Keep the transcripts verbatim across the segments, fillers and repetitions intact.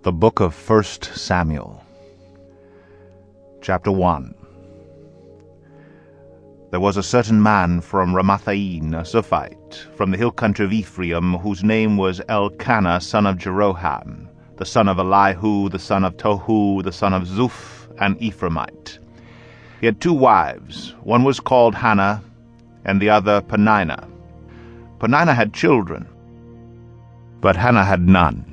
The Book of First Samuel. Chapter one. There was a certain man from Ramathaim, a Zophite, from the hill country of Ephraim, whose name was Elkanah, son of Jeroham, the son of Elihu, the son of Tohu, the son of Zuph, an Ephraimite. He had two wives. One was called Hannah, and the other Peninnah. Peninnah had children, but Hannah had none.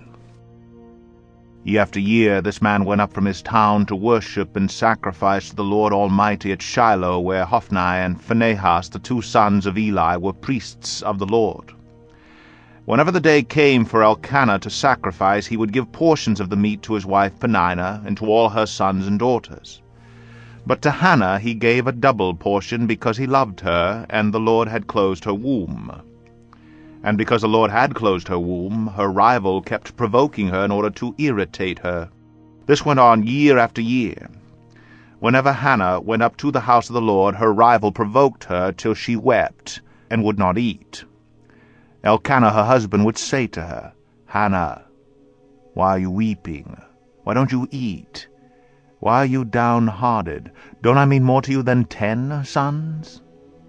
Year after year this man went up from his town to worship and sacrifice to the Lord Almighty at Shiloh, where Hophni and Phinehas, the two sons of Eli, were priests of the Lord. Whenever the day came for Elkanah to sacrifice, he would give portions of the meat to his wife Peninnah and to all her sons and daughters. But to Hannah he gave a double portion, because he loved her, and the Lord had closed her womb. And because the Lord had closed her womb, her rival kept provoking her in order to irritate her. This went on year after year. Whenever Hannah went up to the house of the Lord, her rival provoked her till she wept, and would not eat. Elkanah her husband would say to her, "Hannah, why are you weeping? Why don't you eat? Why are you downhearted? Don't I mean more to you than ten sons?"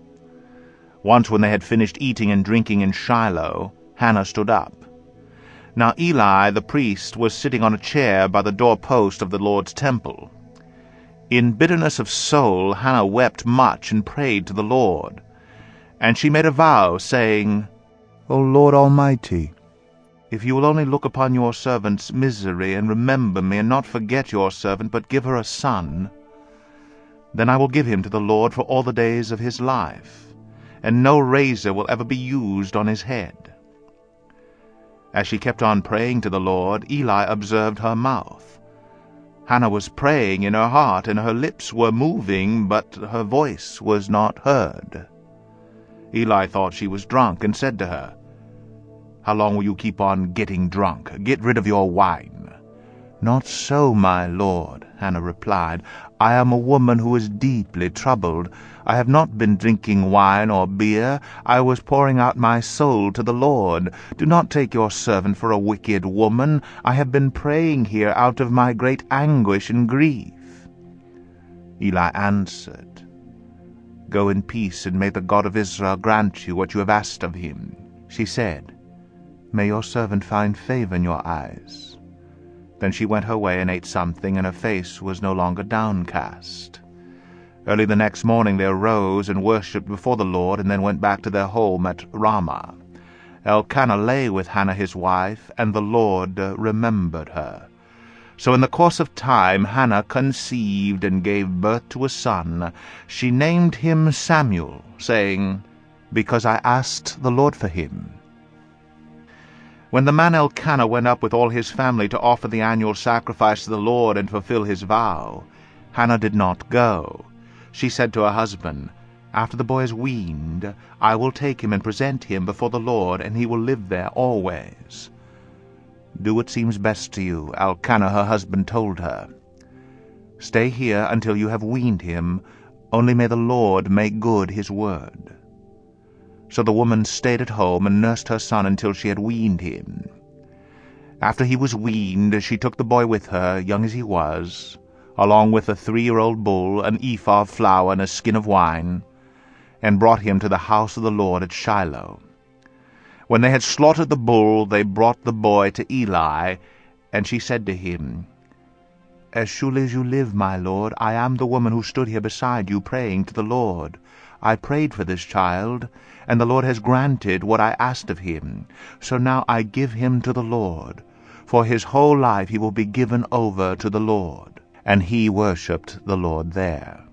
Once when they had finished eating and drinking in Shiloh, Hannah stood up. Now Eli the priest was sitting on a chair by the doorpost of the Lord's temple. In bitterness of soul Hannah wept much and prayed to the Lord. And she made a vow, saying, "O Lord Almighty, if you will only look upon your servant's misery, and remember me, and not forget your servant, but give her a son, then I will give him to the Lord for all the days of his life, and no razor will ever be used on his head." As she kept on praying to the Lord, Eli observed her mouth. Hannah was praying in her heart, and her lips were moving, but her voice was not heard. Eli thought she was drunk, and said to her, "How long will you keep on getting drunk? Get rid of your wine." "Not so, my lord," Hannah replied. "I am a woman who is deeply troubled. I have not been drinking wine or beer. I was pouring out my soul to the Lord. Do not take your servant for a wicked woman. I have been praying here out of my great anguish and grief." Eli answered, "Go in peace, and may the God of Israel grant you what you have asked of him." She said, "May your servant find favor in your eyes." Then she went her way and ate something, and her face was no longer downcast. Early the next morning they arose and worshipped before the Lord, and then went back to their home at Ramah. Elkanah lay with Hannah his wife, and the Lord remembered her. So in the course of time Hannah conceived and gave birth to a son. She named him Samuel, saying, "Because I asked the Lord for him." When the man Elkanah went up with all his family to offer the annual sacrifice to the Lord and fulfill his vow, Hannah did not go. She said to her husband, "After the boy is weaned, I will take him and present him before the Lord, and he will live there always." "Do what seems best to you," Elkanah her husband told her. "Stay here until you have weaned him, only may the Lord make good his word." So the woman stayed at home and nursed her son until she had weaned him. After he was weaned, she took the boy with her, young as he was, along with a three-year-old bull, an ephah of flour, and a skin of wine, and brought him to the house of the Lord at Shiloh. When they had slaughtered the bull, they brought the boy to Eli, and she said to him, "As surely as you live, my lord, I am the woman who stood here beside you praying to the Lord. I prayed for this child, and the Lord has granted what I asked of him. So now I give him to the Lord. For his whole life he will be given over to the Lord." And he worshipped the Lord there.